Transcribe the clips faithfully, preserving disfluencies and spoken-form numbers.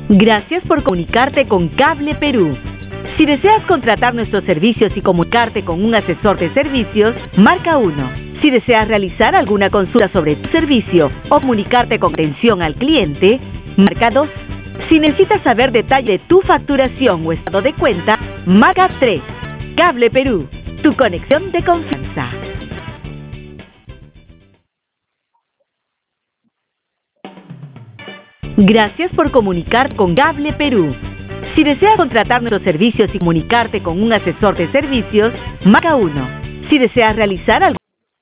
Gracias por comunicarte con Cable Perú. Si deseas contratar nuestros servicios y comunicarte con un asesor de servicios, marca uno. Si deseas realizar alguna consulta sobre tu servicio o comunicarte con atención al cliente, marca dos. Si necesitas saber detalle de tu facturación o estado de cuenta, marca tres. Cable Perú, tu conexión de confianza. Gracias por comunicar con Cable Perú. Si deseas contratar nuestros servicios y comunicarte con un asesor de servicios, marca uno. Si deseas realizar algo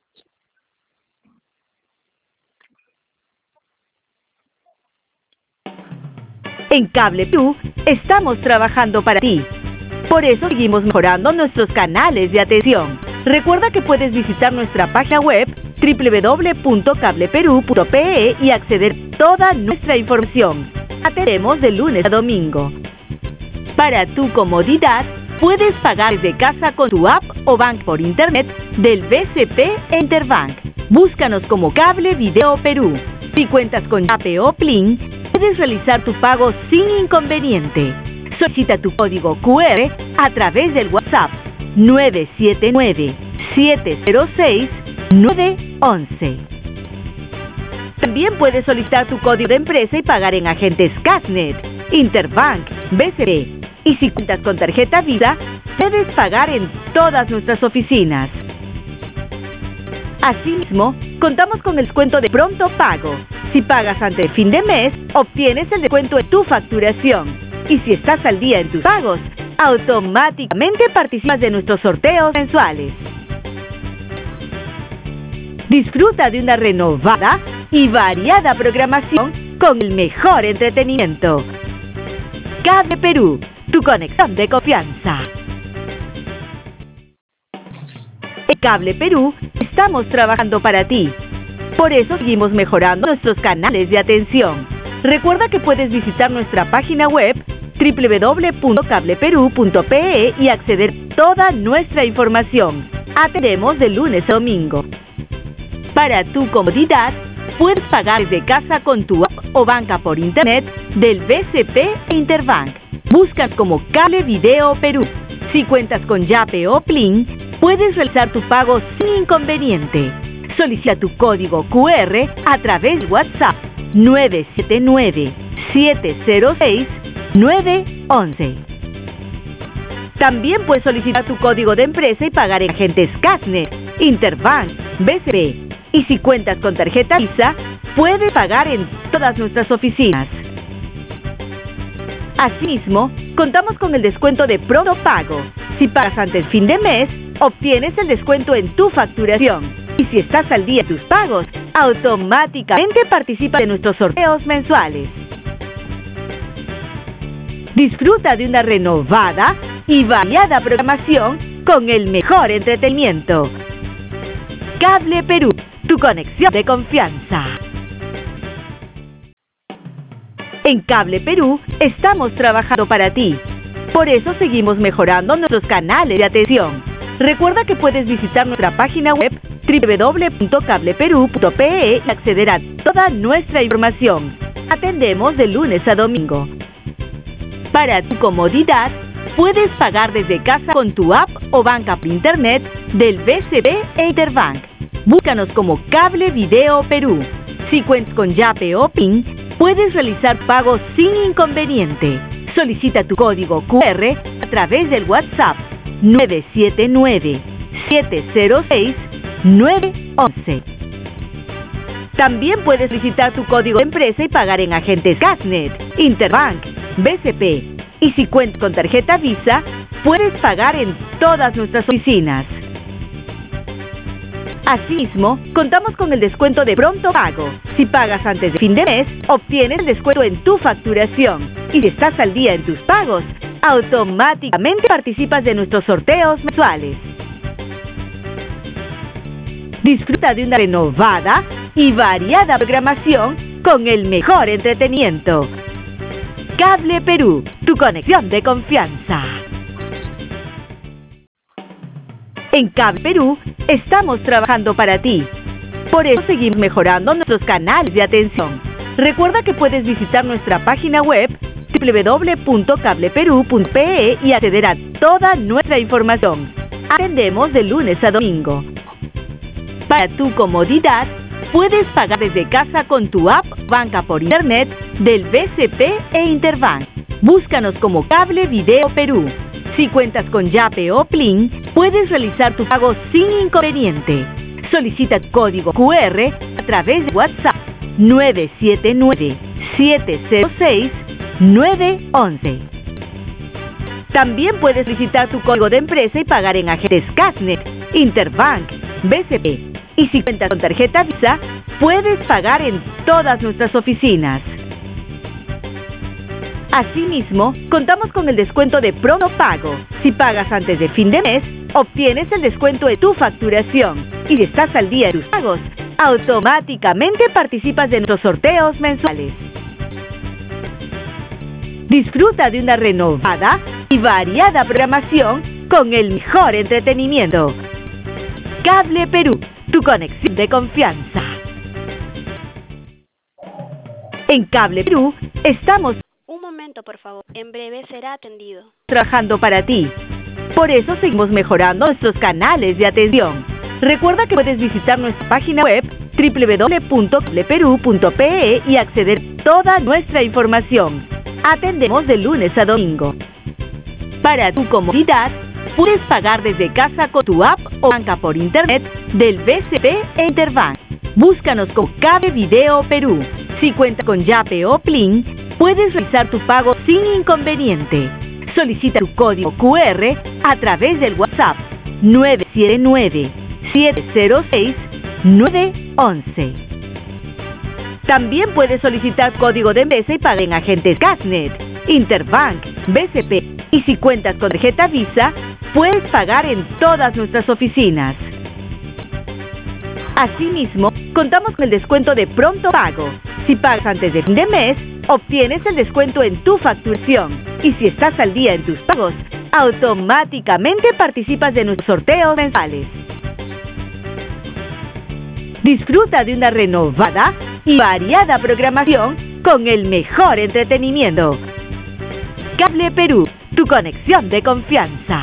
en Cable Perú, estamos trabajando para ti. Por eso seguimos mejorando nuestros canales de atención. Recuerda que puedes visitar nuestra página web doble u doble u doble u punto cable perú punto pe e y acceder a toda nuestra información. Atendemos de lunes a domingo. Para tu comodidad, puedes pagar desde casa con tu app o banco por internet del B C P e Interbank. Búscanos como Cable Video Perú. Si cuentas con Yape o Plin, puedes realizar tu pago sin inconveniente. Solicita tu código cu erre a través del WhatsApp nueve siete nueve, siete cero seis, nueve once. También puedes solicitar tu código de empresa y pagar en agentes Cashnet, Interbank, B C P. Y si cuentas con tarjeta Visa, puedes pagar en todas nuestras oficinas. Asimismo, contamos con el descuento de pronto pago. Si pagas antes de fin de mes, obtienes el descuento de tu facturación. Y si estás al día en tus pagos, automáticamente participas de nuestros sorteos mensuales. Disfruta de una renovada y variada programación con el mejor entretenimiento. Cable Perú, tu conexión de confianza. En Cable Perú, estamos trabajando para ti. Por eso seguimos mejorando nuestros canales de atención. Recuerda que puedes visitar nuestra página web doble u doble u doble u punto cable perú punto pe e y acceder a toda nuestra información. Atendemos de lunes a domingo. Para tu comodidad, puedes pagar desde casa con tu app o banca por internet del B C P e Interbank. Búscanos como Cable Video Perú. Si cuentas con Yape o Plin, puedes realizar tu pago sin inconveniente. Solicita tu código cu erre a través de WhatsApp nueve siete nueve, siete cero seis, nueve once. También puedes solicitar tu código de empresa y pagar en agentes Cashnet, Interbank, B C P. Y si cuentas con tarjeta Visa, puedes pagar en todas nuestras oficinas. Asimismo, contamos con el descuento de pronto pago. Si pagas antes del fin de mes, obtienes el descuento en tu facturación. Y si estás al día en tus pagos, automáticamente participas de nuestros sorteos mensuales. Disfruta de una renovada y variada programación con el mejor entretenimiento. Cable Perú, tu conexión de confianza. En Cable Perú, estamos trabajando para ti. Por eso seguimos mejorando nuestros canales de atención. Recuerda que puedes visitar nuestra página web doble u doble u doble u punto cable perú punto pe e y acceder a toda nuestra información. Atendemos de lunes a domingo. Para tu comodidad, puedes pagar desde casa con tu app o banca por internet del B C P e Interbank. Búscanos como Cable Video Perú. Si cuentas con Yape o Plin, puedes realizar pagos sin inconveniente. Solicita tu código cu erre a través del WhatsApp nueve siete nueve, siete cero seis, nueve once. También puedes solicitar tu código de empresa y pagar en agentes Cashnet, Interbank, B C P. Y si cuentas con tarjeta Visa, puedes pagar en todas nuestras oficinas. Asimismo, contamos con el descuento de pronto pago. Si pagas antes de fin de mes, obtienes el descuento en tu facturación. Y si estás al día en tus pagos, automáticamente participas de nuestros sorteos mensuales. Disfruta de una renovada y variada programación con el mejor entretenimiento. Cable Perú, tu conexión de confianza. En Cable Perú, estamos trabajando para ti. Por eso seguimos mejorando nuestros canales de atención. Recuerda que puedes visitar nuestra página web doble u doble u doble u punto cable perú punto pe e y acceder a toda nuestra información. Atendemos de lunes a domingo. Para tu comodidad, puedes pagar desde casa con tu app Banca por Internet del B C P e Interbank. Búscanos como Cable Video Perú. Si cuentas con Yape o Plin, puedes realizar tu pago sin inconveniente. Solicita código Q R a través de WhatsApp nueve siete nueve, siete cero seis, nueve once. También puedes solicitar tu código de empresa y pagar en agentes Casnet, Interbank, B C P. Y si cuentas con tarjeta Visa, puedes pagar en todas nuestras oficinas. Asimismo, contamos con el descuento de Pronto Pago. Si pagas antes de fin de mes, obtienes el descuento de tu facturación. Y si estás al día de tus pagos, automáticamente participas de nuestros sorteos mensuales. Disfruta de una renovada y variada programación con el mejor entretenimiento. Cable Perú, tu conexión de confianza. En Cable Perú estamos Un momento, por favor. En breve será atendido. trabajando para ti. Por eso seguimos mejorando nuestros canales de atención. Recuerda que puedes visitar nuestra página web doble u doble u doble u punto cable perú punto pe e y acceder a toda nuestra información. Atendemos de lunes a domingo. Para tu comodidad, puedes pagar desde casa con tu app o banca por internet del B C P e Interbank. Búscanos con Cable Video Perú. Si cuentas con Yape o Plin, puedes realizar tu pago sin inconveniente. Solicita tu código Q R a través del WhatsApp nueve siete nueve, siete cero seis, nueve once. También puedes solicitar código de empresa y pagar en agentes Casnet, Interbank, B C P. Y si cuentas con tarjeta Visa, puedes pagar en todas nuestras oficinas. Asimismo, contamos con el descuento de Pronto Pago. Si pagas antes de fin de mes, obtienes el descuento en tu facturación. Y si estás al día en tus pagos, automáticamente participas de nuestros sorteos mensuales. Disfruta de una renovada y variada programación con el mejor entretenimiento. Cable Perú, tu conexión de confianza.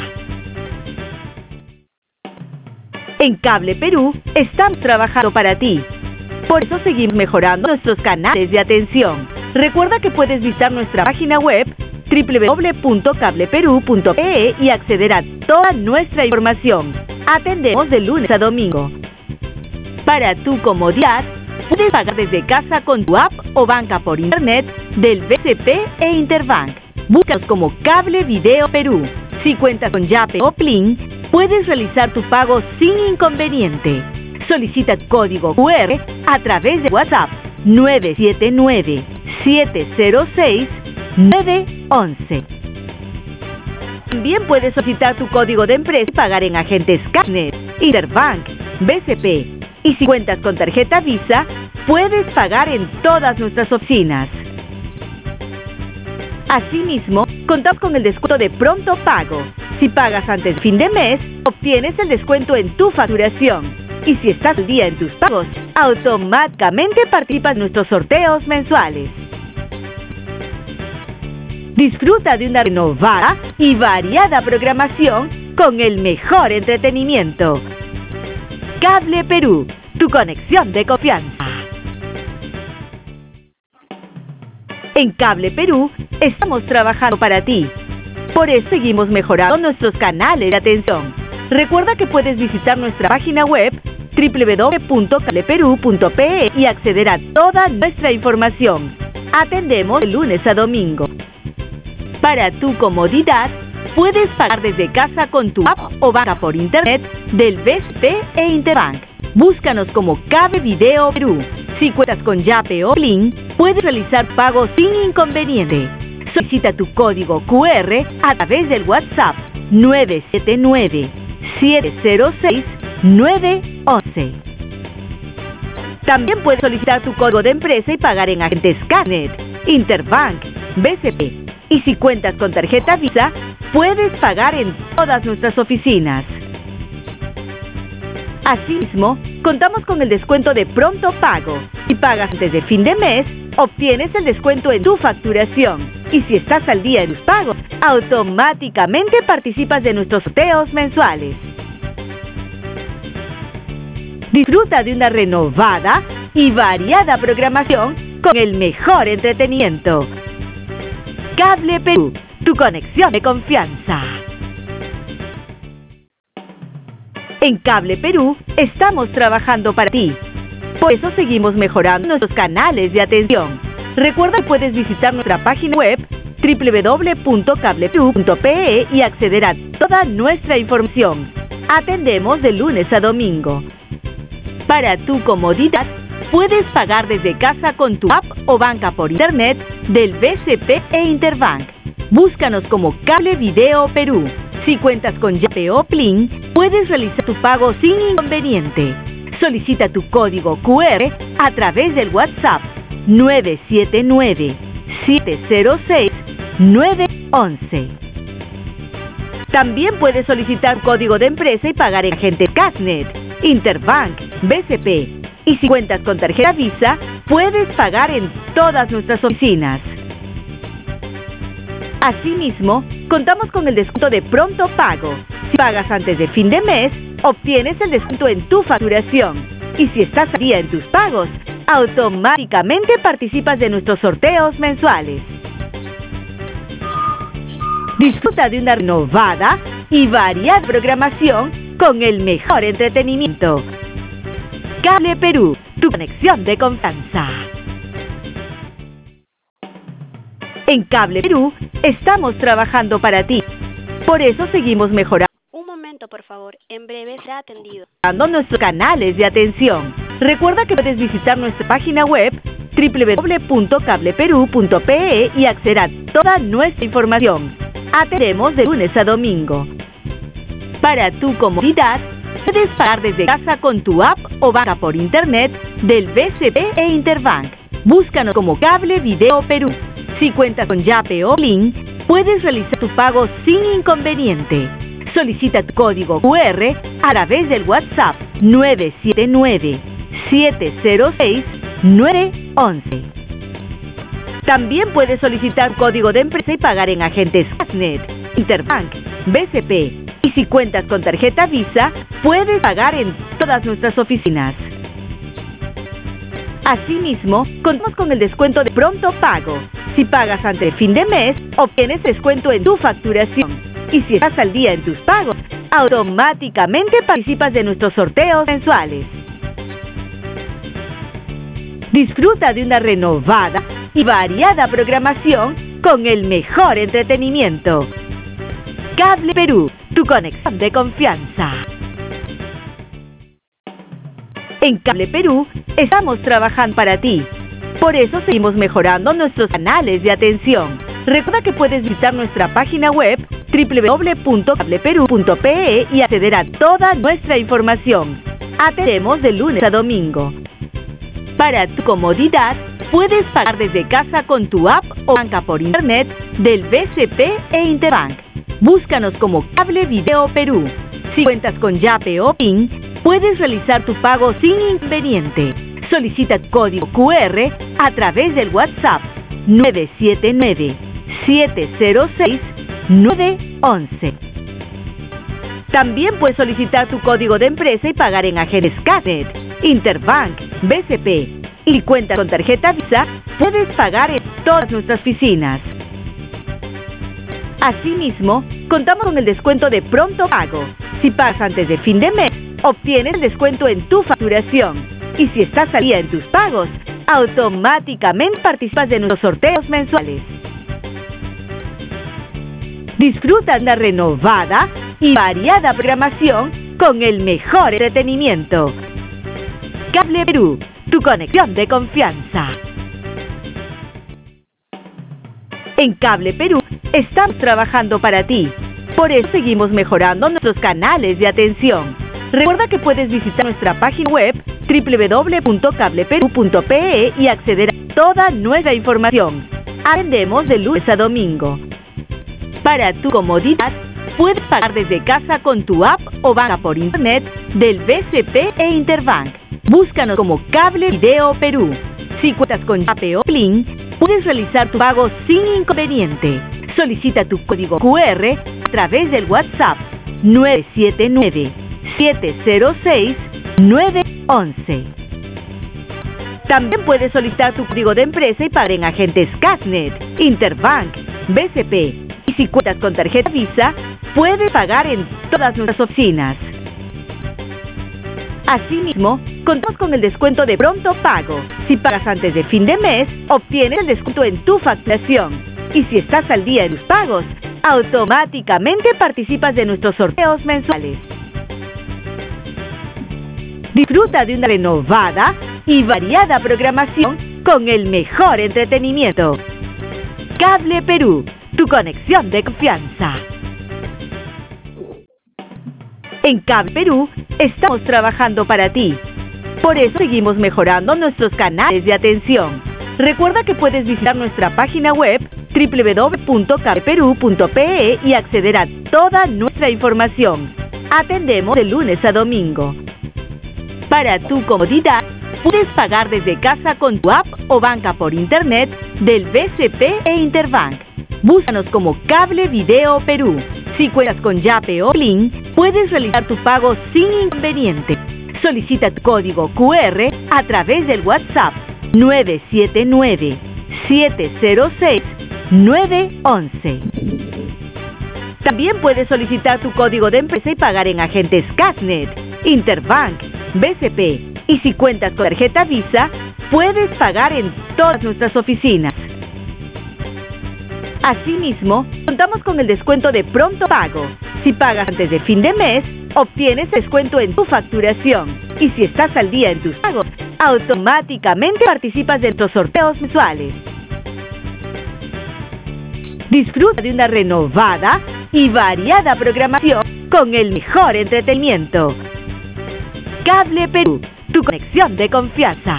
En Cable Perú estamos trabajando para ti. Por eso seguimos mejorando nuestros canales de atención. Recuerda que puedes visitar nuestra página web doble u doble u doble u punto cable perú punto pe e y acceder a toda nuestra información. Atendemos de lunes a domingo. Para tu comodidad, puedes pagar desde casa con tu app o banca por internet del B C P e Interbank. Búscanos como Cable Video Perú. Si cuentas con Yape o Plin, puedes realizar tu pago sin inconveniente. Solicita código Q R a través de WhatsApp nueve siete nueve, siete cero seis, nueve once. También puedes solicitar tu código de empresa y pagar en agentes Casnet, Interbank, B C P. Y si cuentas con tarjeta Visa, puedes pagar en todas nuestras oficinas. Asimismo, contamos con el descuento de Pronto Pago. Si pagas antes de fin de mes, obtienes el descuento en tu facturación. Y si estás al día en tus pagos, automáticamente participas en nuestros sorteos mensuales. Disfruta de una renovada y variada programación con el mejor entretenimiento. Cable Perú, tu conexión de confianza. En Cable Perú estamos trabajando para ti. Por eso seguimos mejorando nuestros canales de atención. Recuerda que puedes visitar nuestra página web doble u doble u doble u punto cable perú punto pe e y acceder a toda nuestra información. Atendemos de lunes a domingo. Para tu comodidad, puedes pagar desde casa con tu app o banca por internet del B C P e Interbank. Búscanos como Cable Video Perú. Si cuentas con Yape o Plin, puedes realizar pagos sin inconveniente. Solicita tu código Q R a través del WhatsApp nueve siete nueve, siete cero seis, nueve once. También puedes solicitar tu código de empresa y pagar en agentes Casnet, Interbank, B C P. Y si cuentas con tarjeta Visa, puedes pagar en todas nuestras oficinas. Asimismo, contamos con el descuento de Pronto Pago. Si pagas antes de fin de mes, obtienes el descuento en tu facturación. Y si estás al día en tus pagos, automáticamente participas de nuestros sorteos mensuales. Disfruta de una renovada y variada programación con el mejor entretenimiento. Cable Perú, tu conexión de confianza. En Cable Perú estamos trabajando para ti. Por eso seguimos mejorando nuestros canales de atención. Recuerda que puedes visitar nuestra página web doble u doble u doble u punto cable perú punto pe e y acceder a toda nuestra información. Atendemos de lunes a domingo. Para tu comodidad, puedes pagar desde casa con tu app o banca por internet del B C P e Interbank. Búscanos como Cable Video Perú. Si cuentas con Yape o Plin, puedes realizar tu pago sin inconveniente. Solicita tu código cu erre a través del WhatsApp nueve siete nueve, siete cero seis, nueve once. También puedes solicitar código de empresa y pagar en agentes Casnet, Interbank, B C P. Y si cuentas con tarjeta Visa, puedes pagar en todas nuestras oficinas. Asimismo, contamos con el descuento de pronto pago. Si pagas antes de fin de mes, obtienes el descuento en tu facturación. Y si estás al día en tus pagos, automáticamente participas de nuestros sorteos mensuales. Disfruta de una renovada y variada programación con el mejor entretenimiento. Cable Perú, tu conexión de confianza. En Cable Perú estamos trabajando para ti. Por eso seguimos mejorando. Un momento, por favor. En breve será atendido. Nuestros canales de atención. Recuerda que puedes visitar nuestra página web doble u doble u doble u punto cable perú punto pe e y acceder a toda nuestra información. Atendemos de lunes a domingo. Para tu comodidad, puedes pagar desde casa con tu app o banca por internet del B C P e Interbank. Búscanos como Cable Video Perú. Si cuentas con Yape o Plin, puedes realizar tu pago sin inconveniente. Solicita tu código cu erre a través del WhatsApp nueve siete nueve, siete cero seis, nueve once. También puedes solicitar código de empresa y pagar en agentes Casnet, Interbank, B C P. Y si cuentas con tarjeta Visa, puedes pagar en todas nuestras oficinas. Asimismo, contamos con el descuento de pronto pago. Si pagas antes de fin de mes, obtienes descuento en tu facturación. Y si estás al día en tus pagos, automáticamente participas de nuestros sorteos mensuales. Disfruta de una renovada y variada programación con el mejor entretenimiento. Cable Perú, tu conexión de confianza. En Cable Perú estamos trabajando para ti. Por eso seguimos mejorando nuestros canales de atención. Recuerda que puedes visitar nuestra página web doble u doble u doble u punto cable perú punto pe e y acceder a toda nuestra información. Atendemos de lunes a domingo. Para tu comodidad, puedes pagar desde casa con tu app o banca por internet del B C P e Interbank. Búscanos como Cable Video Perú. Si cuentas con Yape o Plin, puedes realizar tu pago sin inconveniente. Solicita tu código cu erre a través del WhatsApp nueve siete nueve, siete cero seis, nueve once. También puedes solicitar tu código de empresa y pagar en agentes Casnet, Interbank, B C P. Y si cuentas con tarjeta Visa, puedes pagar en todas nuestras oficinas. Asimismo, contamos con el descuento de pronto pago. Si pagas antes de fin de mes, obtienes el descuento en tu facturación. Y si estás al día en tus pagos, automáticamente participas de nuestros sorteos mensuales. Disfruta de una renovada y variada programación con el mejor entretenimiento. Cable Perú, tu conexión de confianza. En Cable Perú estamos trabajando para ti. Por eso seguimos mejorando nuestros canales de atención. Recuerda que puedes visitar nuestra página web doble u doble u doble u punto cable perú punto pe e y acceder a toda nuestra información. Atendemos de lunes a domingo. Para tu comodidad, puedes pagar desde casa con tu app o banca por internet del B C P e Interbank. Búscanos como Cable Video Perú. Si cuentas con Yape o Plin, puedes realizar tu pago sin inconveniente. Solicita tu código Q R a través del WhatsApp nueve siete nueve, siete cero seis, nueve once. También puedes solicitar tu código de empresa y pagar en agentes Cashnet, Interbank, B C P. Y si cuentas con tarjeta Visa, puedes pagar en todas nuestras oficinas. Asimismo, contamos con el descuento de pronto pago. Si pagas antes de fin de mes, obtienes el descuento en tu facturación. Y si estás al día en tus pagos, automáticamente participas de nuestros sorteos mensuales. Disfruta de una renovada y variada programación con el mejor entretenimiento. Cable Perú, tu conexión de confianza. En Cable Perú estamos trabajando para ti. Por eso seguimos mejorando nuestros canales de atención. Recuerda que puedes visitar nuestra página web doble u doble u doble u punto cable perú punto pe e y acceder a toda nuestra información. Atendemos de lunes a domingo. Para tu comodidad, puedes pagar desde casa con tu app o banca por internet del B C P e Interbank. Búscanos como Cable Video Perú. Si cuentas con Yape o Plin, puedes realizar tu pago sin inconveniente. Solicita tu código Q R a través del WhatsApp nueve siete nueve, siete cero seis, nueve once. También puedes solicitar tu código de empresa y pagar en agentes Cashnet, Interbank, B C P. Y si cuentas con tarjeta Visa, puedes pagar en todas nuestras oficinas. Asimismo, contamos con el descuento de pronto pago. Si pagas antes de fin de mes, obtienes descuento en tu facturación. Y si estás al día en tus pagos, automáticamente participas de nuestros sorteos mensuales. Disfruta de una renovada y variada programación con el mejor entretenimiento. Cable Perú, tu conexión de confianza.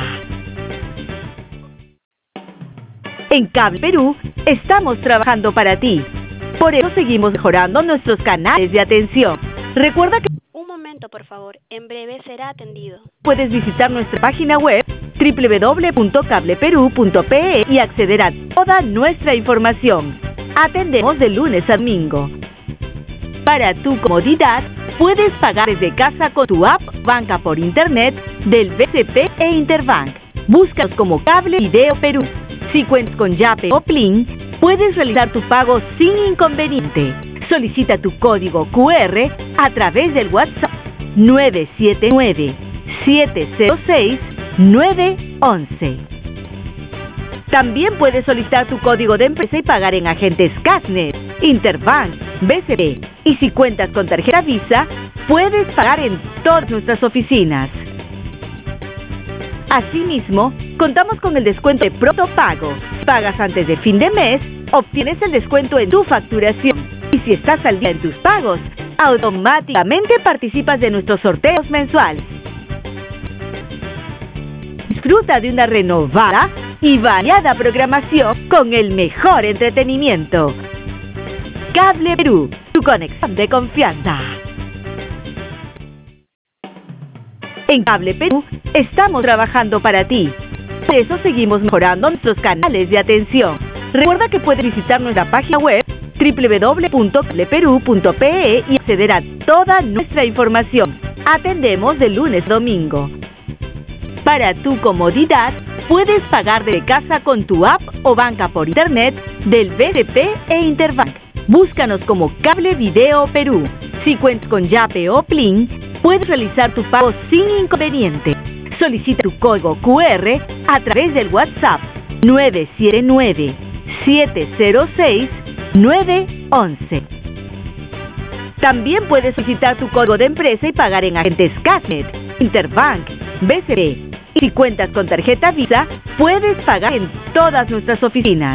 En Cable Perú estamos trabajando para ti. Por eso seguimos mejorando nuestros canales de atención. Recuerda que Un momento, por favor. En breve será atendido. puedes visitar nuestra página web doble u doble u doble u punto cable perú punto pe e y acceder a toda nuestra información. Atendemos de lunes a domingo. Para tu comodidad, puedes pagar desde casa con tu app banca por internet del B C P e Interbank. Búscanos como Cable Video Perú. Si cuentas con Yape o Plin, puedes realizar tu pago sin inconveniente. Solicita tu código Q R a través del WhatsApp nueve siete nueve, siete cero seis, nueve once. También puedes solicitar tu código de empresa y pagar en agentes Cashnet, Interbank, B C P. Y si cuentas con tarjeta Visa, puedes pagar en todas nuestras oficinas. Asimismo, contamos con el descuento de pronto pago. Si pagas antes de fin de mes, obtienes el descuento en tu facturación. Y si estás al día en tus pagos, automáticamente participas de nuestros sorteos mensuales. Disfruta de una renovada y variada programación con el mejor entretenimiento. Cable Perú, tu conexión de confianza. En Cable Perú estamos trabajando para ti. Por eso seguimos mejorando nuestros canales de atención. Recuerda que puedes visitar nuestra página web doble u doble u doble u punto cable perú punto pe e y acceder a toda nuestra información. Atendemos de lunes a domingo. Para tu comodidad, puedes pagar desde casa con tu app o banca por internet del B C P e Interbank. Búscanos como Cable Video Perú. Si cuentas con Yape o Plin, puedes realizar tu pago sin inconveniente. Solicita tu código Q R a través del WhatsApp nueve siete nueve, siete cero seis, nueve once. También puedes solicitar tu código de empresa y pagar en agentes Cashnet, Interbank, B C P. Y si cuentas con tarjeta Visa, puedes pagar en todas nuestras oficinas.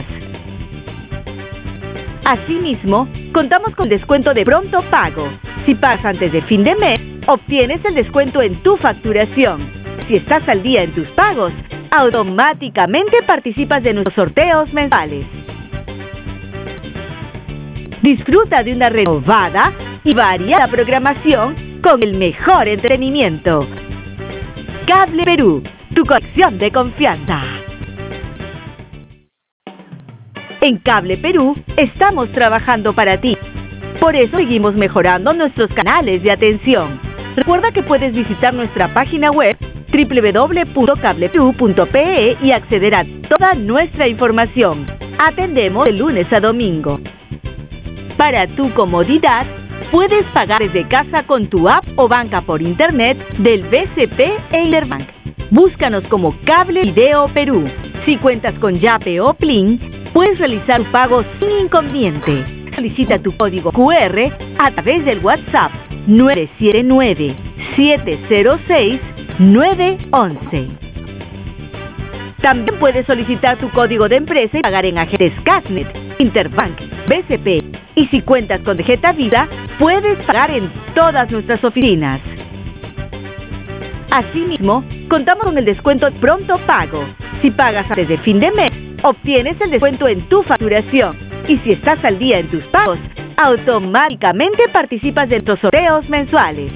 Asimismo, contamos con descuento de pronto pago. Si pagas antes de fin de mes, obtienes el descuento en tu facturación. Si estás al día en tus pagos, automáticamente participas de nuestros sorteos mensuales. Disfruta de una renovada y variada programación con el mejor entretenimiento. Cable Perú, tu conexión de confianza. En Cable Perú estamos trabajando para ti. Por eso seguimos mejorando nuestros canales de atención. Recuerda que puedes visitar nuestra página web doble u doble u doble u punto cable perú punto pe e y acceder a toda nuestra información. Atendemos de lunes a domingo. Para tu comodidad, puedes pagar desde casa con tu app o banca por internet del B C P e Interbank. Búscanos como Cable Video Perú. Si cuentas con Yape o Plin, puedes realizar tu pago sin inconveniente. Solicita tu código cu erre a través del WhatsApp nueve siete nueve, siete cero seis, nueve uno uno. También puedes solicitar tu código de empresa y pagar en agentes Casnet, Interbank, B C P. Y si cuentas con tarjeta Vida, puedes pagar en todas nuestras oficinas. Asimismo, contamos con el descuento Pronto Pago. Si pagas antes de fin de mes, obtienes el descuento en tu facturación. Y si estás al día en tus pagos, automáticamente participas de nuestros sorteos mensuales.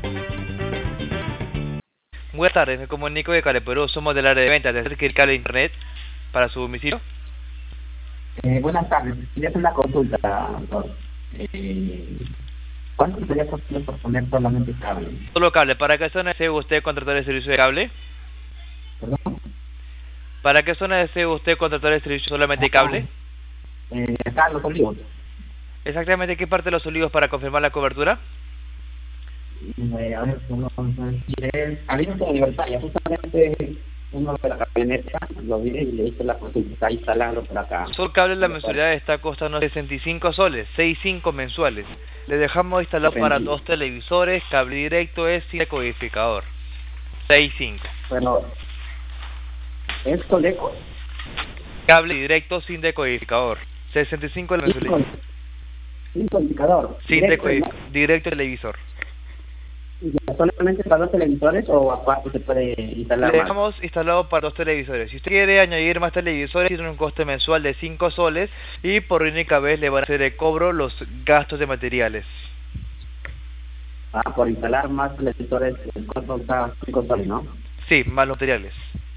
Buenas tardes, me comunico de Cable Perú, somos del área de ventas de hacer el cable de internet para su domicilio. Eh, buenas tardes, quería hacer una consulta, doctor. Eh, ¿Cuánto sería posible por poner solamente cable? Solo cable, ¿para qué zona desea usted contratar el servicio de cable? ¿Perdón? ¿Para qué zona desea usted contratar el servicio solamente de cable? Eh, acá Los Olivos. Exactamente, ¿qué parte de Los Olivos para confirmar la cobertura? Eh, a ver, uno, es Alianza de Libertad, ya justamente uno de la camioneta lo vi y le hice la consulta, está instalado por acá. Solo cable, la mensualidad está costando sesenta y cinco soles, sesenta y cinco mensuales. Le dejamos instalado para dos televisores, cable directo es sin decodificador. sesenta y cinco. Bueno, es Coleco. Cable directo sin decodificador. sesenta y cinco la mensualidad. Sin codificador. Sin decodificador. Directo televisor. ¿Solamente para dos televisores o aparte se puede instalar Le más? dejamos instalado para dos televisores. Si usted quiere añadir más televisores, tiene un coste mensual de cinco soles y por única vez le van a hacer el cobro los gastos de materiales. Ah, por instalar más televisores, el costo está cinco soles, ¿no? Sí, más los materiales.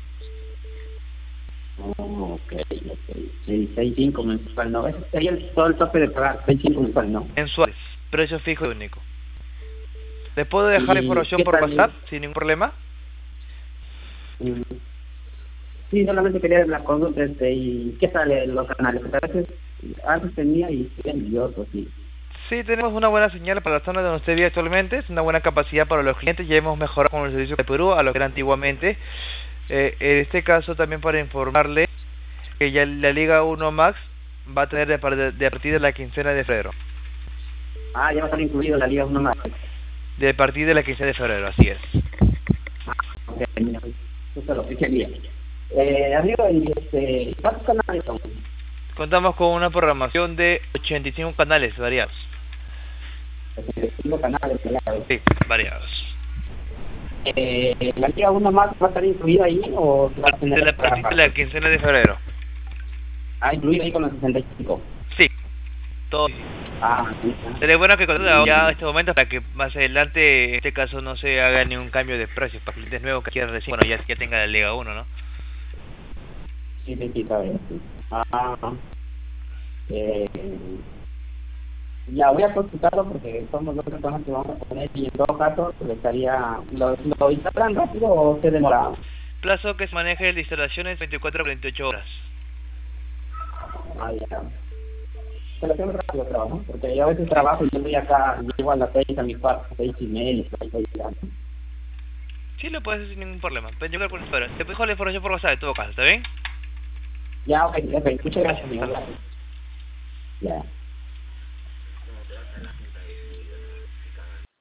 Oh, ok, ok. Sí, seis cinco mensual, ¿no? Ese sería el, todo el tope de pagar, seis cinco mensual, ¿no? Mensuales, precio fijo y único. ¿Les puedo dejar ¿Y información por tal? WhatsApp sin ningún problema? Mm. Sí, solamente quería ver la consulta, este, y ¿qué sale los canales? Porque a veces, antes tenía y siguen y otros, sí. Sí, tenemos una buena señal para la zona donde usted vive actualmente, es una buena capacidad para los clientes, ya hemos mejorado con el servicio de Perú a lo que era antiguamente. Eh, en este caso también para informarle que ya la Liga uno Max va a tener de, de, de a partir de la quincena de febrero. Ah, ya va a estar incluido la Liga uno más. De partir de la quincena de febrero, así es. Ah, ok, mira, eso lo dije bien. Eh, amigo, y este, ¿cuántos canales son? Contamos con una programación de ochenta y cinco canales variados. ochenta y cinco canales, claro. Sí, variados. Eh, ¿La Liga uno más va a estar incluida ahí o va a tener De la partir de la quincena de febrero. Ah, incluida ahí con los sesenta y cinco. Sí, todo. Ah, sí. Sería bueno que contraten ya en este momento para que más adelante, en este caso, no se haga ningún cambio de precios para clientes nuevos que quieran recién, bueno, ya, ya tenga la Liga uno, ¿no? Sí, sí, sí, está bien, sí. Ah, eh, ya voy a consultarlo porque somos dos personas que vamos a poner y en todo caso le estaría, ¿lo, lo instalan rápido o se demora? Plazo que se maneje de instalaciones veinticuatro a cuarenta y ocho horas. Ah, ya. Se lo tengo rápido, creo, ¿no? Porque yo a veces trabajo y yo voy acá, llego a las seis a mi cuarto, seis y media, seis y media. Sí, lo puedes hacer sin ningún problema. Pero yo creo que por espera. Te dejo la información por WhatsApp en todo caso, ¿está bien? Ya, ok, ok, muchas gracias, amigo, gracias. Ya.